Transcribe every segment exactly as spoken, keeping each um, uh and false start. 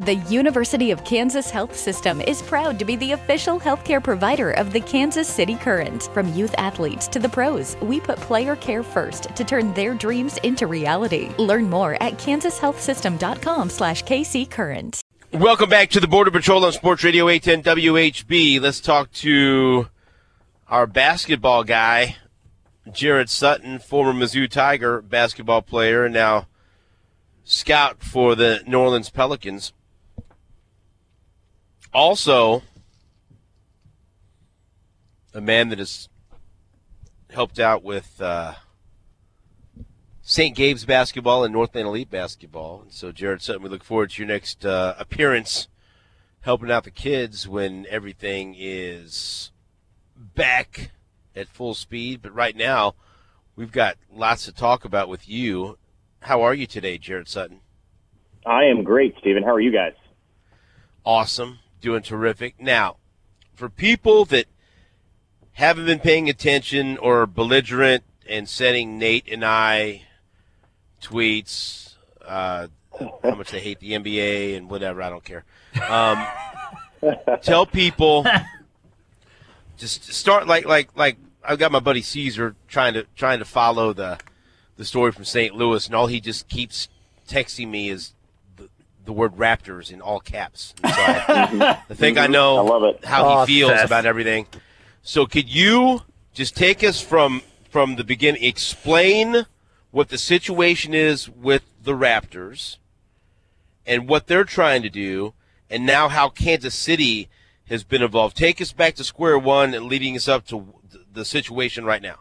The University of Kansas Health System is proud to be the official healthcare provider of the Kansas City Current. From youth athletes to the pros, we put player care first to turn their dreams into reality. Learn more at kansashealthsystem.com slash kccurrent. Welcome back to the Border Patrol on Sports Radio eight ten W H B. Let's talk to our basketball guy, Jared Sutton, former Mizzou Tiger basketball player and now scout for the New Orleans Pelicans. Also, a man that has helped out with uh, Saint Gabe's basketball and Northland Elite basketball. And so, Jared Sutton, we look forward to your next uh, appearance helping out the kids when everything is back at full speed. But right now, we've got lots to talk about with you. How are you today, Jared Sutton? I am great, Stephen. How are you guys? Awesome. Doing terrific. Now, for people that haven't been paying attention or are belligerent and sending Nate and I tweets, uh, how much they hate the N B A and whatever, I don't care. Um, tell people, just start like like like I've got my buddy Caesar trying to trying to follow the the story from Saint Louis, and all he just keeps texting me is the word Raptors in all caps. So I, I think I know I love it. how Oh, he feels Seth. about everything. So could you just take us from from the beginning, explain what the situation is with the Raptors and what they're trying to do, and now how Kansas City has been involved. Take us back to square one and leading us up to the situation right now.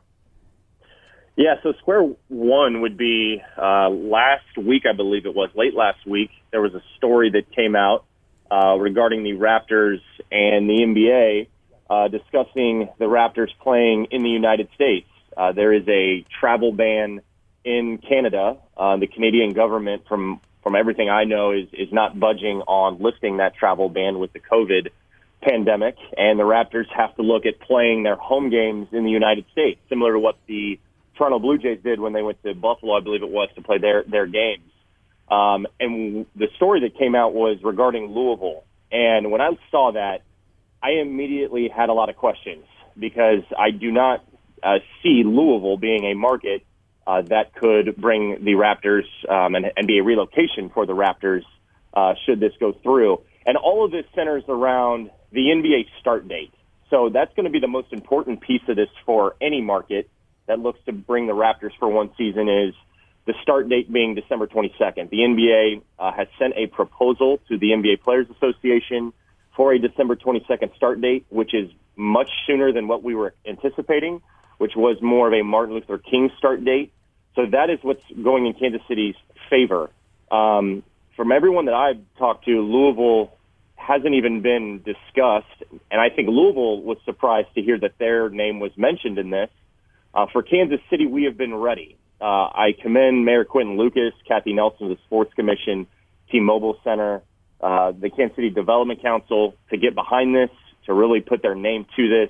Yeah, so square one would be uh, last week, I believe it was, late last week, there was a story that came out uh, regarding the Raptors and the N B A uh, discussing the Raptors playing in the United States. Uh, there is a travel ban in Canada. Uh, the Canadian government, from, from everything I know, is, is not budging on lifting that travel ban with the COVID pandemic, and the Raptors have to look at playing their home games in the United States, similar to what the Toronto Blue Jays did when they went to Buffalo, I believe it was, to play their, their games. Um, and the story that came out was regarding Louisville. And when I saw that, I immediately had a lot of questions because I do not uh, see Louisville being a market uh, that could bring the Raptors um, and, and be a relocation for the Raptors uh, should this go through. And all of this centers around the N B A start date. So that's going to be the most important piece of this for any market that looks to bring the Raptors for one season, is the start date being December twenty-second. The N B A uh, has sent a proposal to the N B A Players Association for a December twenty-second start date, which is much sooner than what we were anticipating, which was more of a Martin Luther King start date. So that is what's going in Kansas City's favor. Um, from everyone that I've talked to, Louisville hasn't even been discussed, and I think Louisville was surprised to hear that their name was mentioned in this. Uh, for Kansas City, we have been ready. Uh, I commend Mayor Quentin Lucas, Kathy Nelson of the Sports Commission, T-Mobile Center, uh, the Kansas City Development Council to get behind this, to really put their name to this,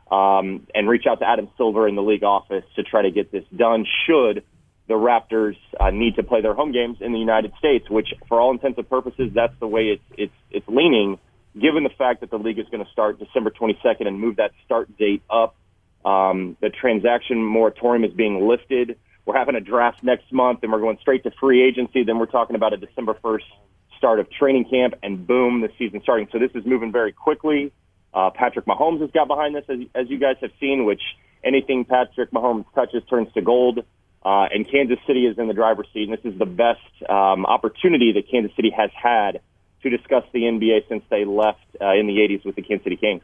um, and reach out to Adam Silver in the league office to try to get this done should the Raptors uh, need to play their home games in the United States, which for all intents and purposes, that's the way it's, it's, it's leaning, given the fact that the league is going to start December twenty-second and move that start date up. Um, the transaction moratorium is being lifted. We're having a draft next month, and we're going straight to free agency. Then we're talking about a December first start of training camp, and boom, the season starting. So this is moving very quickly. Uh, Patrick Mahomes has got behind this, as, as you guys have seen, which anything Patrick Mahomes touches turns to gold. Uh, and Kansas City is in the driver's seat, and this is the best um, opportunity that Kansas City has had to discuss the N B A since they left uh, in the eighties with the Kansas City Kings.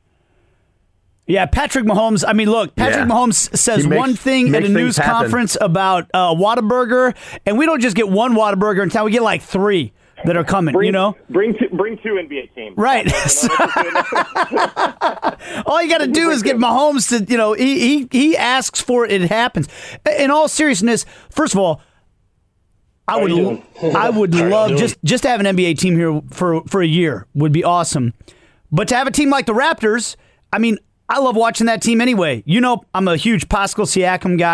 Yeah, Patrick Mahomes. I mean, look, Patrick Yeah. Mahomes says makes- one thing at makes a news things happen. conference about uh, Whataburger, and we don't just get one Whataburger in town. We get like three that are coming, Bring, you know? bring two, bring two N B A teams. Right. All you got to do is get Mahomes to, you know, he, he, he asks for it, it happens. In all seriousness, first of all, I would I would love just, just to have an N B A team here for, for a year would be awesome. But to have a team like the Raptors, I mean, I love watching that team anyway. You know, I'm a huge Pascal Siakam guy.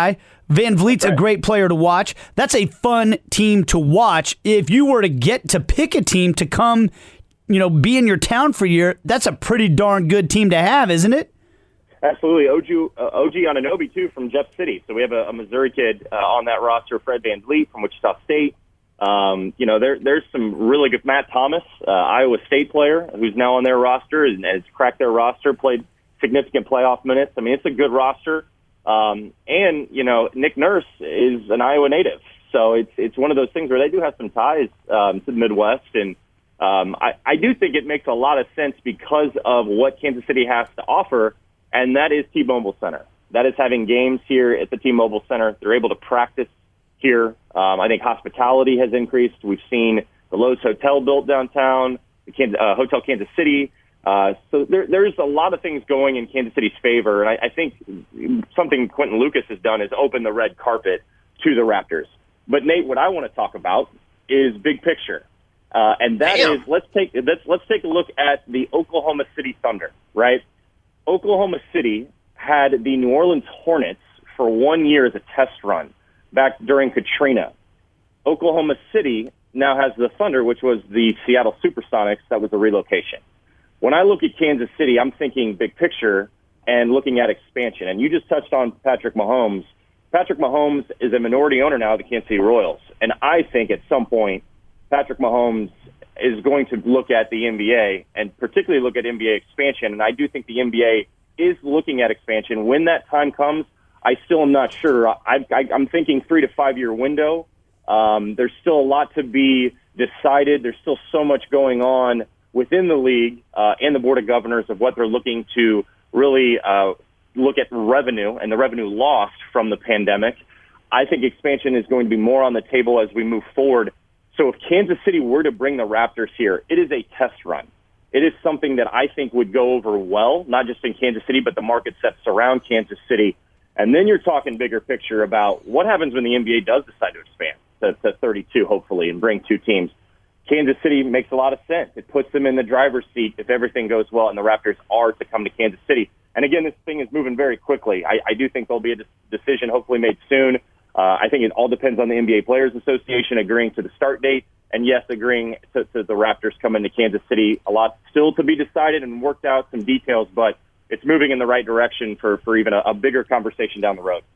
Van Vliet's right. a great player to watch. That's a fun team to watch. If you were to get to pick a team to come, you know, be in your town for a year, that's a pretty darn good team to have, isn't it? Absolutely. O G, uh, O G Anunoby, too, from Jeff City. So we have a, a Missouri kid uh, on that roster, Fred Van Vliet from Wichita State. Um, you know, there, there's some really good. Matt Thomas, uh, Iowa State player, who's now on their roster and has cracked their roster, played significant playoff minutes. I mean, it's a good roster. Um, and, you know, Nick Nurse is an Iowa native. So it's it's one of those things where they do have some ties um, to the Midwest. And um, I, I do think it makes a lot of sense because of what Kansas City has to offer, and that is T-Mobile Center. That is having games here at the T-Mobile Center. They're able to practice here. Um, I think hospitality has increased. We've seen the Lowe's Hotel built downtown, the Kansas, uh, Hotel Kansas City. Uh, so there, there's a lot of things going in Kansas City's favor, and I, I think something Quentin Lucas has done is open the red carpet to the Raptors. But Nate, what I want to talk about is big picture, uh, and that Damn. is let's take let's let's take a look at the Oklahoma City Thunder. Right, Oklahoma City had the New Orleans Hornets for one year as a test run back during Katrina. Oklahoma City now has the Thunder, which was the Seattle Supersonics. That was a relocation. When I look at Kansas City, I'm thinking big picture and looking at expansion. And you just touched on Patrick Mahomes. Patrick Mahomes is a minority owner now of the Kansas City Royals. And I think at some point, Patrick Mahomes is going to look at the N B A and particularly look at N B A expansion. And I do think the N B A is looking at expansion. When that time comes, I still am not sure. I, I, I'm thinking three to five year window. Um, there's still a lot to be decided. There's still so much going on within the league uh, and the Board of Governors of what they're looking to really uh, look at revenue and the revenue lost from the pandemic. I think expansion is going to be more on the table as we move forward. So if Kansas City were to bring the Raptors here, it is a test run. It is something that I think would go over well, not just in Kansas City, but the market that surround Kansas City. And then you're talking bigger picture about what happens when the N B A does decide to expand to, to thirty-two, hopefully, and bring two teams. Kansas City makes a lot of sense. It puts them in the driver's seat if everything goes well and the Raptors are to come to Kansas City. And again, this thing is moving very quickly. I, I do think there'll be a decision hopefully made soon. Uh, I think it all depends on the N B A Players Association agreeing to the start date and, yes, agreeing to, to the Raptors coming to Kansas City. A lot still to be decided and worked out, some details, but it's moving in the right direction for, for even a, a bigger conversation down the road.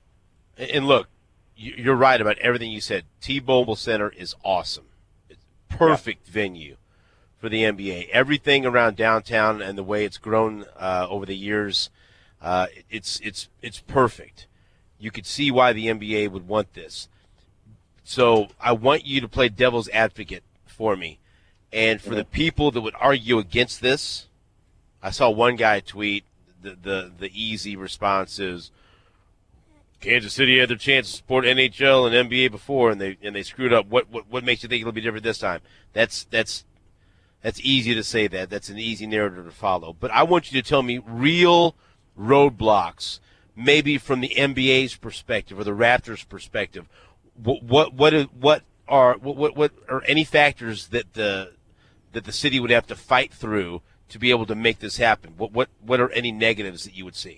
And look, you're right about everything you said. T-Mobile Center is awesome. Perfect yeah. venue for the N B A. Everything around downtown and the way it's grown uh, over the years, uh, it's it's it's perfect. You could see why the N B A would want this. So I want you to play devil's advocate for me. And for mm-hmm. the people that would argue against this, I saw one guy tweet, the the, the easy response is, Kansas City had their chance to support N H L and N B A before, and they and they screwed up. What what what makes you think it'll be different this time? That's that's that's easy to say that. That's an easy narrative to follow. But I want you to tell me real roadblocks, maybe from the N B A's perspective or the Raptors' perspective. What what what is, what are what, what what are any factors that the that the city would have to fight through to be able to make this happen? What what what are any negatives that you would see?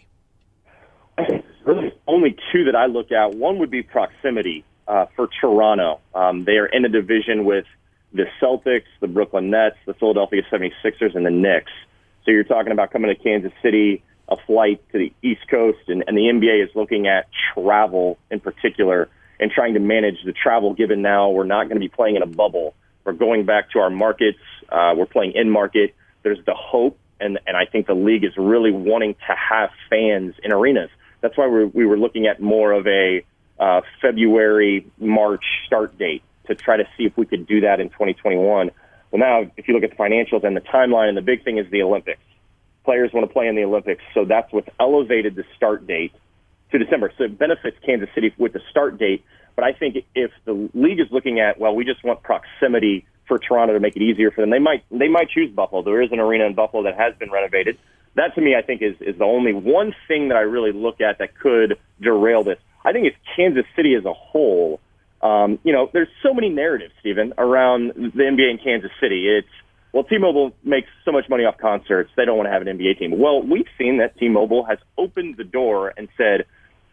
Really, only two that I look at. One would be proximity uh, for Toronto. Um, they are in a division with the Celtics, the Brooklyn Nets, the Philadelphia seventy-sixers, and the Knicks. So you're talking about coming to Kansas City, a flight to the East Coast, and, and the N B A is looking at travel in particular and trying to manage the travel, given now we're not going to be playing in a bubble. We're going back to our markets. Uh, we're playing in-market. There's the hope, and, and I think the league is really wanting to have fans in arenas. That's why we're, we were looking at more of a uh, February, March start date to try to see if we could do that in twenty twenty-one. Well, now, if you look at the financials and the timeline, and the big thing is the Olympics. Players want to play in the Olympics, so that's what's elevated the start date to December. So it benefits Kansas City with the start date. But I think if the league is looking at, well, we just want proximity for Toronto to make it easier for them, they might they might choose Buffalo. There is an arena in Buffalo that has been renovated. That, to me, I think is, is the only one thing that I really look at that could derail this. I think it's Kansas City as a whole. Um, you know, there's so many narratives, Stephen, around the N B A in Kansas City. It's, well, T-Mobile makes so much money off concerts, they don't want to have an N B A team. Well, we've seen that T-Mobile has opened the door and said,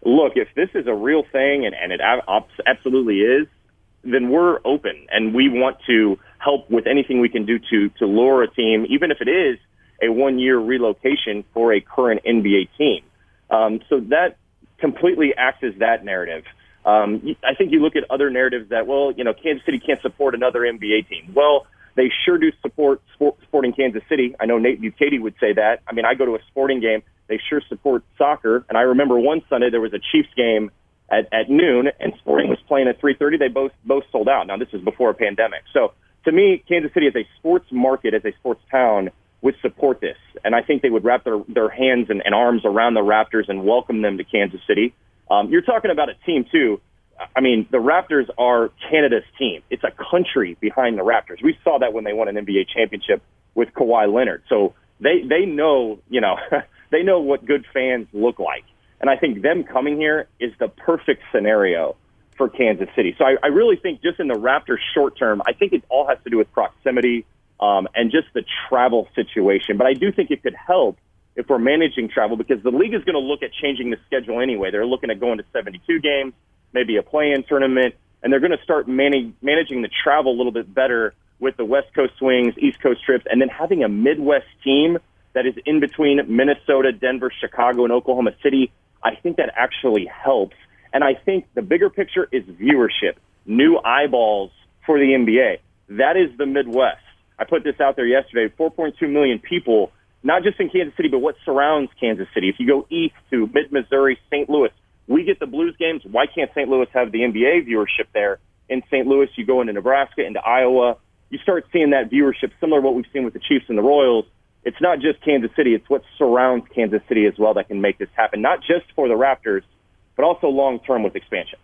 look, if this is a real thing, and, and it ab- absolutely is, then we're open, and we want to help with anything we can do to to lure a team, even if it is a one-year relocation for a current N B A team. Um, so that completely acts as that narrative. Um, I think you look at other narratives that, well, you know, Kansas City can't support another N B A team. Well, they sure do support sport, Sporting Kansas City. I know Nate Bukaty would say that. I mean, I go to a sporting game. They sure support soccer. And I remember one Sunday there was a Chiefs game at, at noon, and Sporting was playing at three thirty. They both both sold out. Now, this is before a pandemic. So, to me, Kansas City as a sports market, as a sports town, would support this. And I think they would wrap their, their hands and, and arms around the Raptors and welcome them to Kansas City. Um, you're talking about a team, too. I mean, the Raptors are Canada's team. It's a country behind the Raptors. We saw that when they won an N B A championship with Kawhi Leonard. So they, they know, you know, they know what good fans look like. And I think them coming here is the perfect scenario for Kansas City. So I, I really think just in the Raptors short term, I think it all has to do with proximity um, and just the travel situation. But I do think it could help if we're managing travel, because the league is going to look at changing the schedule anyway. They're looking at going to seventy-two games, maybe a play-in tournament, and they're going to start man- managing the travel a little bit better with the West Coast swings, East Coast trips, and then having a Midwest team that is in between Minnesota, Denver, Chicago, and Oklahoma City. I think that actually helps. And I think the bigger picture is viewership, new eyeballs for the N B A. That is the Midwest. I put this out there yesterday, four point two million people, not just in Kansas City, but what surrounds Kansas City. If you go east to mid-Missouri, Saint Louis, we get the Blues games. Why can't Saint Louis have the N B A viewership there? In Saint Louis, you go into Nebraska, into Iowa, you start seeing that viewership similar to what we've seen with the Chiefs and the Royals. It's not just Kansas City, it's what surrounds Kansas City as well that can make this happen, not just for the Raptors, but also long-term with expansion.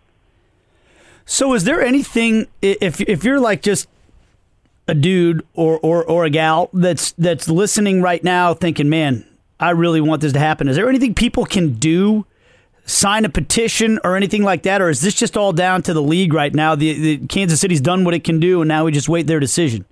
So is there anything, if if you're like just a dude or, or, or a gal that's that's listening right now thinking, man, I really want this to happen, is there anything people can do, sign a petition or anything like that, or is this just all down to the league right now? The, the Kansas City's done what it can do, and now we just wait their decision?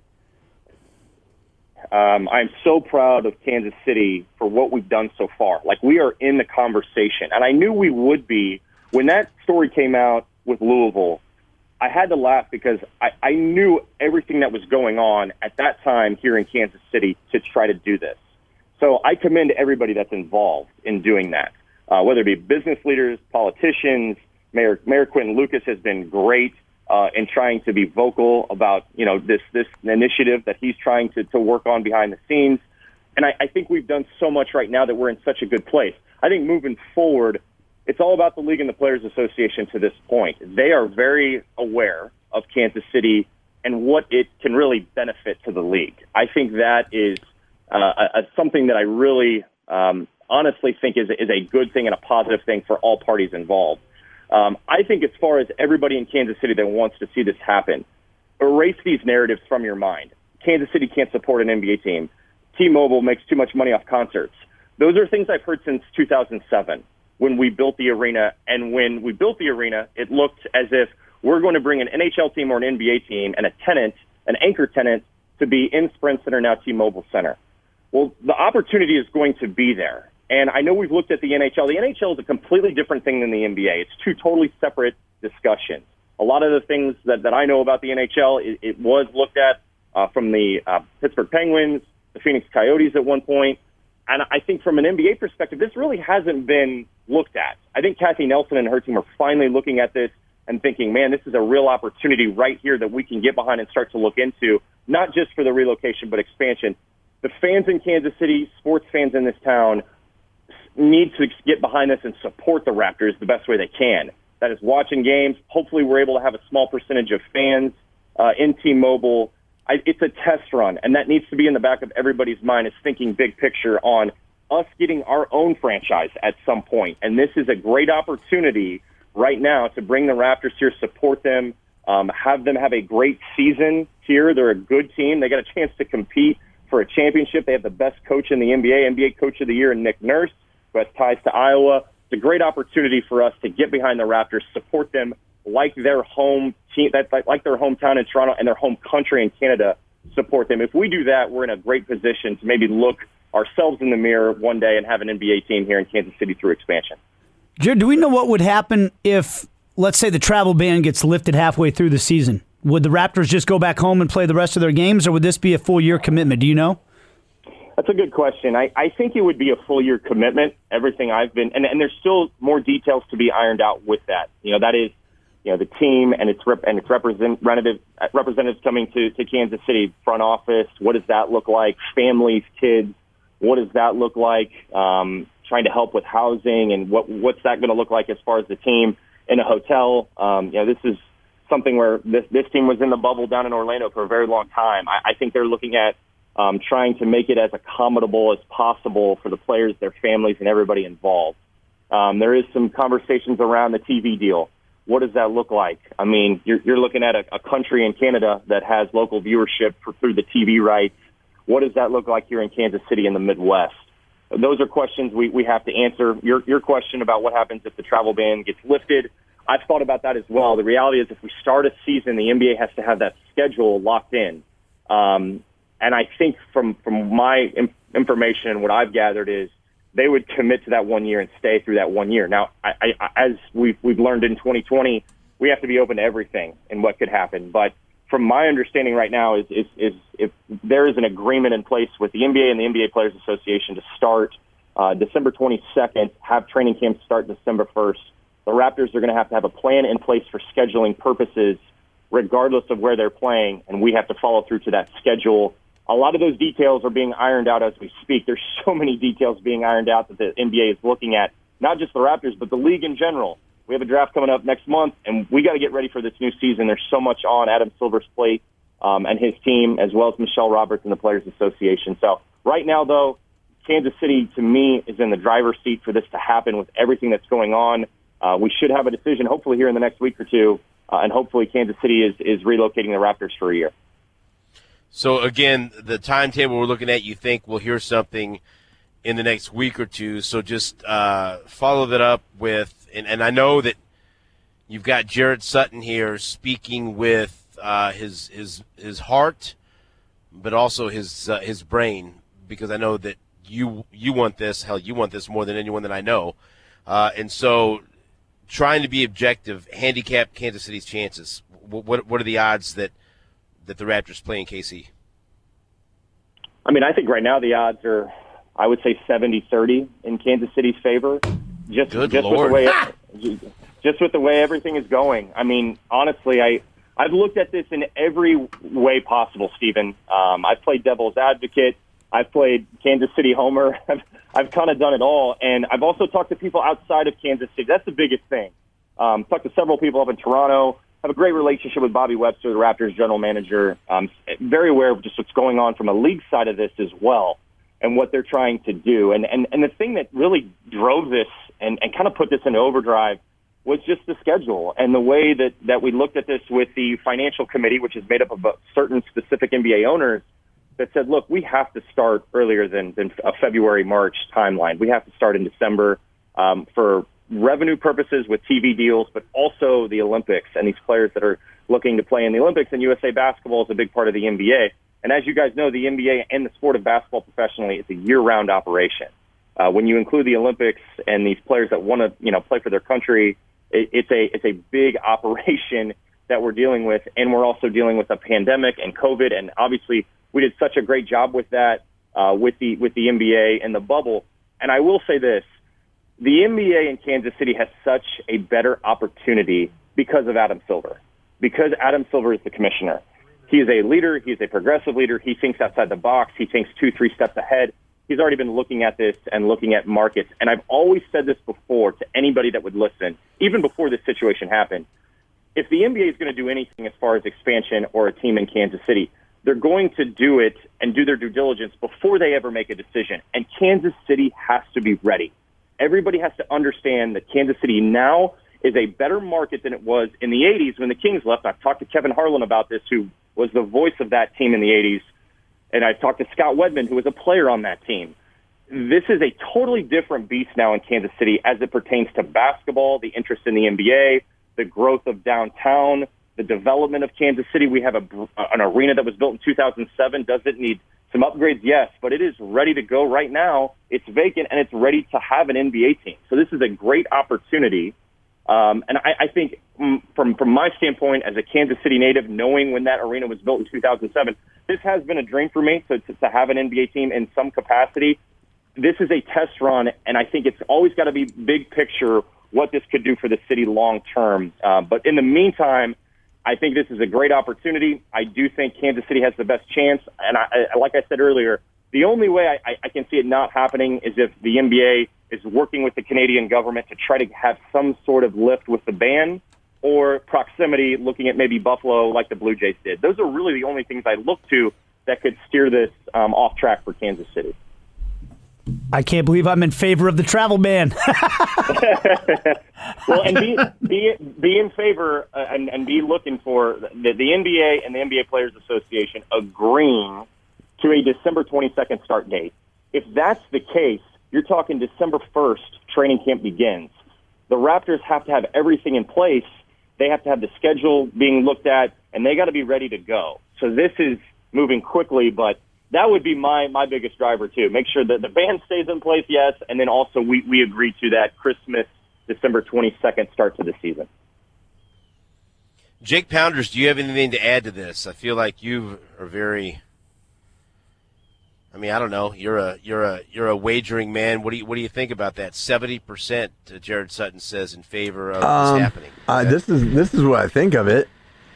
Um, I'm so proud of Kansas City for what we've done so far. Like, we are in the conversation, and I knew we would be. When that story came out with Louisville, I had to laugh because I, I knew everything that was going on at that time here in Kansas City to try to do this. So I commend everybody that's involved in doing that, uh, whether it be business leaders, politicians. Mayor, Mayor Quentin Lucas has been great Uh, and trying to be vocal about, you know, this this initiative that he's trying to, to work on behind the scenes. And I, I think we've done so much right now that we're in such a good place. I think moving forward, it's all about the League and the Players Association to this point. They are very aware of Kansas City and what it can really benefit to the league. I think that is uh, a, a, something that I really um, honestly think is, is a good thing and a positive thing for all parties involved. Um, I think as far as everybody in Kansas City that wants to see this happen, erase these narratives from your mind. Kansas City can't support an N B A team. T-Mobile makes too much money off concerts. Those are things I've heard since two thousand seven when we built the arena. And when we built the arena, it looked as if we're going to bring an N H L team or an N B A team and a tenant, an anchor tenant, to be in Sprint Center, now T-Mobile Center. Well, the opportunity is going to be there. And I know we've looked at the N H L. The N H L is a completely different thing than the N B A. It's two totally separate discussions. A lot of the things that, that I know about the N H L, it, it was looked at uh, from the uh, Pittsburgh Penguins, the Phoenix Coyotes at one point. And I think from an N B A perspective, this really hasn't been looked at. I think Kathy Nelson and her team are finally looking at this and thinking, man, this is a real opportunity right here that we can get behind and start to look into, not just for the relocation, but expansion. The fans in Kansas City, sports fans in this town, need to get behind this and support the Raptors the best way they can. That is watching games. Hopefully we're able to have a small percentage of fans uh, in T-Mobile. I, it's a test run, and that needs to be in the back of everybody's mind, is thinking big picture on us getting our own franchise at some point. And this is a great opportunity right now to bring the Raptors here, support them, um, have them have a great season here. They're a good team. They got a chance to compete for a championship. They have the best coach in the N B A, N B A Coach of the Year, Nick Nurse, who has ties to Iowa. It's a great opportunity for us to get behind the Raptors, support them like their home team, that like their hometown in Toronto and their home country in Canada, support them. If we do that, we're in a great position to maybe look ourselves in the mirror one day and have an N B A team here in Kansas City through expansion. Jared, do we know what would happen if, let's say, the travel ban gets lifted halfway through the season? Would the Raptors just go back home and play the rest of their games, or would this be a full-year commitment? Do you know? That's a good question. I, I think it would be a full-year commitment, everything I've been, and, and there's still more details to be ironed out with that. You know, that is, you know, the team and its rep, and its representative, representatives coming to, to Kansas City front office. What does that look like? Families, kids, what does that look like? Um, trying to help with housing, and what what's that going to look like as far as the team in a hotel? Um, you know, this is something where this, this team was in the bubble down in Orlando for a very long time. I, I think they're looking at um, trying to make it as accommodable as possible for the players, their families, and everybody involved. Um, there is some conversations around the T V deal. What does that look like? I mean, you're, you're looking at a, a country in Canada that has local viewership for, through the T V rights. What does that look like here in Kansas City in the Midwest? Those are questions we, we have to answer. Your your question about what happens if the travel ban gets lifted, I've thought about that as well. The reality is if we start a season, the N B A has to have that schedule locked in. Um, and I think from, from my im- information and what I've gathered is they would commit to that one year and stay through that one year. Now, I, I, as we've, we've learned in twenty twenty, we have to be open to everything and what could happen. But from my understanding right now is, is, is if there is an agreement in place with the N B A and the N B A Players Association to start uh, December twenty-second, have training camps start December first, the Raptors are going to have to have a plan in place for scheduling purposes regardless of where they're playing, and we have to follow through to that schedule. A lot of those details are being ironed out as we speak. There's so many details being ironed out that the N B A is looking at, not just the Raptors, but the league in general. We have a draft coming up next month, and we got to get ready for this new season. There's so much on Adam Silver's plate um, and his team, as well as Michelle Roberts and the Players Association. So right now, though, Kansas City, to me, is in the driver's seat for this to happen with everything that's going on. Uh, we should have a decision, hopefully, here in the next week or two, uh, and hopefully Kansas City is, is relocating the Raptors for a year. So, again, the timetable we're looking at, you think we'll hear something in the next week or two. So just uh, follow that up with, and, and I know that you've got Jared Sutton here speaking with uh, his his his heart, but also his uh, his brain, because I know that you you want this. Hell, you want this more than anyone that I know. Uh, and so, trying to be objective, handicap Kansas City's chances. What what, what are the odds that that the Raptors play in K C? I mean, I think right now the odds are, I would say seventy thirty in Kansas City's favor. Just, Good just Lord. with the way, just with the way everything is going. I mean, honestly, I I've looked at this in every way possible, Stephen. Um, I've played devil's advocate. I've played Kansas City homer. I've, I've kind of done it all, and I've also talked to people outside of Kansas City. That's the biggest thing. Um, talked to several people up in Toronto. Have a great relationship with Bobby Webster, the Raptors general manager. Um, very aware of just what's going on from a league side of this as well, and what they're trying to do. And and, and the thing that really drove this and, and kind of put this into overdrive was just the schedule and the way that, that we looked at this with the financial committee, which is made up of certain specific N B A owners, that said, look, we have to start earlier than, than a February, March timeline. We have to start in December um, for revenue purposes with T V deals, but also the Olympics and these players that are looking to play in the Olympics. And U S A Basketball is a big part of the N B A. And as you guys know, the N B A and the sport of basketball professionally is a year-round operation. Uh, when you include the Olympics and these players that want to, you know, play for their country, it, it's a it's a big operation that we're dealing with. And we're also dealing with a pandemic and COVID. And obviously, we did such a great job with that uh, with the with the N B A and the bubble. And I will say this. The N B A in Kansas City has such a better opportunity because of Adam Silver, because Adam Silver is the commissioner. He is a leader. He is a progressive leader. He thinks outside the box. He thinks two, three steps ahead. He's already been looking at this and looking at markets. And I've always said this before to anybody that would listen, even before this situation happened. If the N B A is going to do anything as far as expansion or a team in Kansas City, they're going to do it and do their due diligence before they ever make a decision. And Kansas City has to be ready. Everybody has to understand that Kansas City now is a better market than it was in the eighties when the Kings left. I've talked to Kevin Harlan about this, who was the voice of that team in the eighties. And I've talked to Scott Wedman, who was a player on that team. This is a totally different beast now in Kansas City as it pertains to basketball, the interest in the N B A, the growth of downtown, the development of Kansas City. We have a, an arena that was built in two thousand seven, doesn't need Some upgrades, yes, but it is ready to go right now. It's vacant, and it's ready to have an N B A team. So this is a great opportunity. Um, and I, I think mm, from from my standpoint, as a Kansas City native, knowing when that arena was built in two thousand seven, this has been a dream for me to, to, to have an N B A team in some capacity. This is a test run, and I think it's always got to be big picture what this could do for the city long term. Uh, but in the meantime, I think this is a great opportunity. I do think Kansas City has the best chance. And I, I, like I said earlier, the only way I, I can see it not happening is if the N B A is working with the Canadian government to try to have some sort of lift with the ban or proximity, looking at maybe Buffalo like the Blue Jays did. Those are really the only things I look to that could steer this um, off track for Kansas City. I can't believe I'm in favor of the travel ban. Well, and be be, be in favor uh, and, and be looking for the, the N B A and the N B A Players Association agreeing to a December twenty-second start date. If that's the case, you're talking December first, training camp begins. The Raptors have to have everything in place. They have to have the schedule being looked at, and they got to be ready to go. So this is moving quickly, but that would be my, my biggest driver, too. Make sure that the band stays in place, yes, and then also we, we agree to that Christmas, December twenty-second start to the season. Jake Pounders, do you have anything to add to this? I feel like you are very – I mean, I don't know. You're a you're a you're a wagering man. What do you what do you think about that? Seventy percent, Jared Sutton says, in favor of um, this happening. Uh, this is this is what I think of it.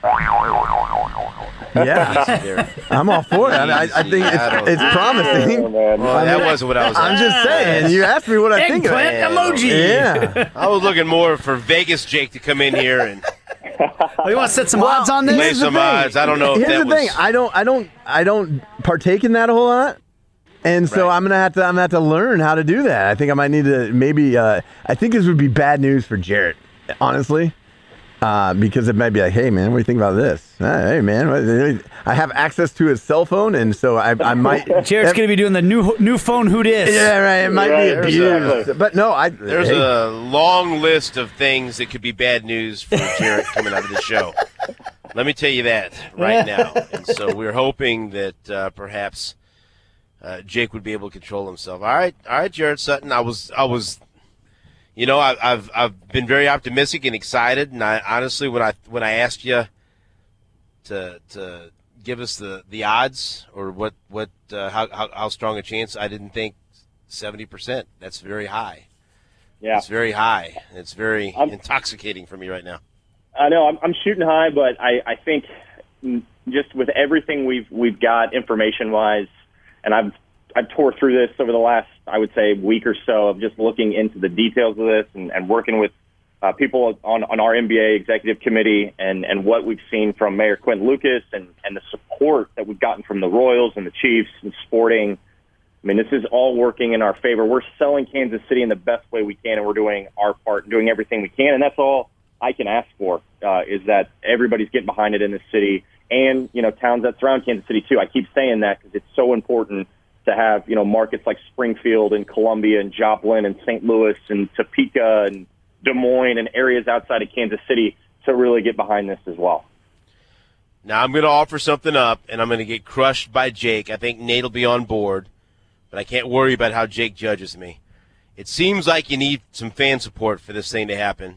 Yeah, I'm all for it. I, I think it's, it's promising. Oh, well, that wasn't what I was. I'm just saying. You asked me what I think of it. Eggplant emoji. Yeah, I was looking more for Vegas Jake to come in here and Oh, you want to set some odds on this? play some thing. odds. I don't know if Here's that the was. thing. I don't. I don't. I don't partake in that a whole lot. And so Right. I'm gonna have to. I'm gonna have to learn how to do that. I think I might need to maybe. Uh, I think this would be bad news for Jarrett, honestly, uh, because it might be like, hey man, what do you think about this? Uh, hey man, what, I have access to his cell phone, and so I, I might. Jared's going to be doing the new new phone who dis. Yeah, right. It might Right, be there's abused, a- but no, I. There's hey, a long list of things that could be bad news for Jarrett coming out of the show. Let me tell you that right now. And so we're hoping that uh, perhaps uh, Jake would be able to control himself. All right, all right, Jared Sutton. I was, I was, you know, I, I've, I've been very optimistic and excited. And I honestly, when I, when I asked you to, to give us the, the odds or what, what, uh, how, how, how strong a chance, I didn't think seventy percent. That's very high. Yeah. It's very high. It's very I'm- intoxicating for me right now. I know I'm, I'm shooting high, but I, I think just with everything we've we've got information wise, and I've I've tore through this over the last I would say week or so of just looking into the details of this and, and working with uh, people on, on our N B A executive committee and, and what we've seen from Mayor Quentin Lucas and, and the support that we've gotten from the Royals and the Chiefs and Sporting. I mean, this is all working in our favor. We're selling Kansas City in the best way we can, and we're doing our part, doing everything we can, and that's all I can ask for, uh, is that everybody's getting behind it in this city and, you know, towns that surround Kansas City, too. I keep saying that because it's so important to have, you know, markets like Springfield and Columbia and Joplin and Saint Louis and Topeka and Des Moines and areas outside of Kansas City to really get behind this as well. Now I'm going to offer something up, and I'm going to get crushed by Jake. I think Nate will be on board, but I can't worry about how Jake judges me. It seems like you need some fan support for this thing to happen.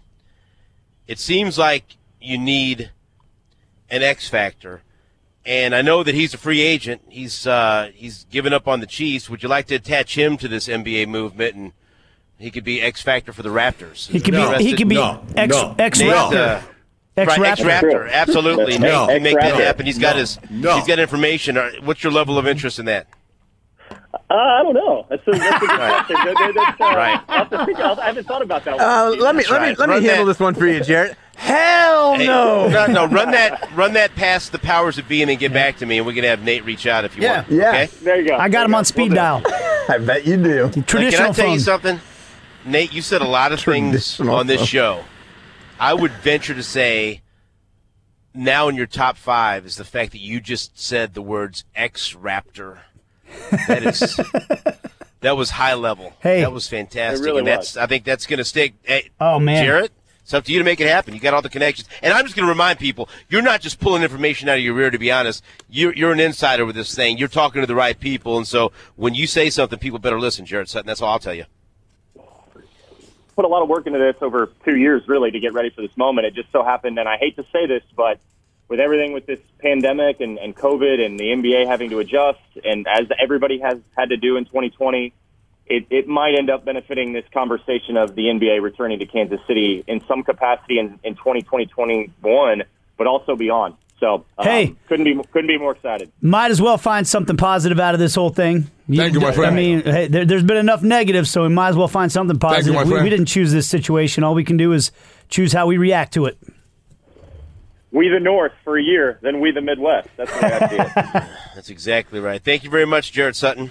It seems like you need an X factor, and I know that he's a free agent. He's uh, he's given up on the Chiefs. Would you like to attach him to this N B A movement, and he could be X factor for the Raptors? He could No. be he could be No, X no, X Nate, Raptor. uh, X right, X Raptor. Raptor, absolutely. No. Nate can make that X-Raptor. happen. He's got No. his No. he's got information. Uh, What's your level of interest in that? Uh, I don't know. That's a, that's a good Right. question. That- that- that's, uh, Right. I'll have to think- I'll- I haven't thought about that. Uh, let me That's let me right. let me Run handle that. this one for you, Jarrett. Hell Hey, no. no, no, run that, run that past the powers that be, and then get back to me, and we can have Nate reach out if you Yeah. want. Yeah. Okay? There you go. I got There him you on go. speed Will do. dial. I bet you do. Now, can Traditional I tell phone. you something, Nate? You said a lot of things Traditional on this phone. show. I would venture to say, now in your top five is the fact that you just said the words X-Raptor. That is. That was high level. Hey. That was fantastic. It really and that's was. I think that's going to stick. Hey, Oh, man. Jarrett, It's up to you to make it happen. You got all the connections. And I'm just going to remind people, you're not just pulling information out of your rear, to be honest. You're, you're an insider with this thing. You're talking to the right people. And so when you say something, people better listen, Jarrett Sutton. That's all I'll tell you. Put a lot of work into this over two years, really, to get ready for this moment. It just so happened, and I hate to say this, but with everything with this pandemic and, and COVID and the N B A having to adjust, and as everybody has had to do in twenty twenty, It, it might end up benefiting this conversation of the N B A returning to Kansas City in some capacity in, in twenty twenty, twenty-one, but also beyond. So, um, hey, couldn't be couldn't be more excited. Might as well find something positive out of this whole thing. Thank you, my friend. I mean, hey, there, there's been enough negatives, so we might as well find something positive. Thank you, my we, friend. we didn't choose this situation. All we can do is choose how we react to it. We the North for a year, then we the Midwest. That's the way I see it. That's exactly right. Thank you very much, Jarrett Sutton.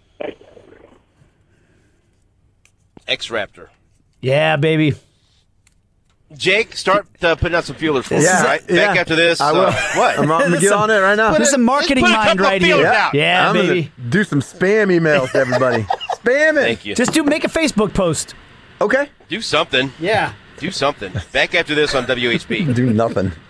X-Raptor. Yeah, baby. Jake, start uh, putting out some feelers for us, Yeah, right? yeah. Back after this. I will. Uh, what? I'm going to get on it right now. This is a marketing Just put a mind couple of right here. feelers Yeah, out. Yeah, I'm baby. gonna do some spam emails to everybody. Spam it. Thank you. Just do make a Facebook post. Okay. Do something. Yeah. Do something. Back after this on W H B. Do nothing.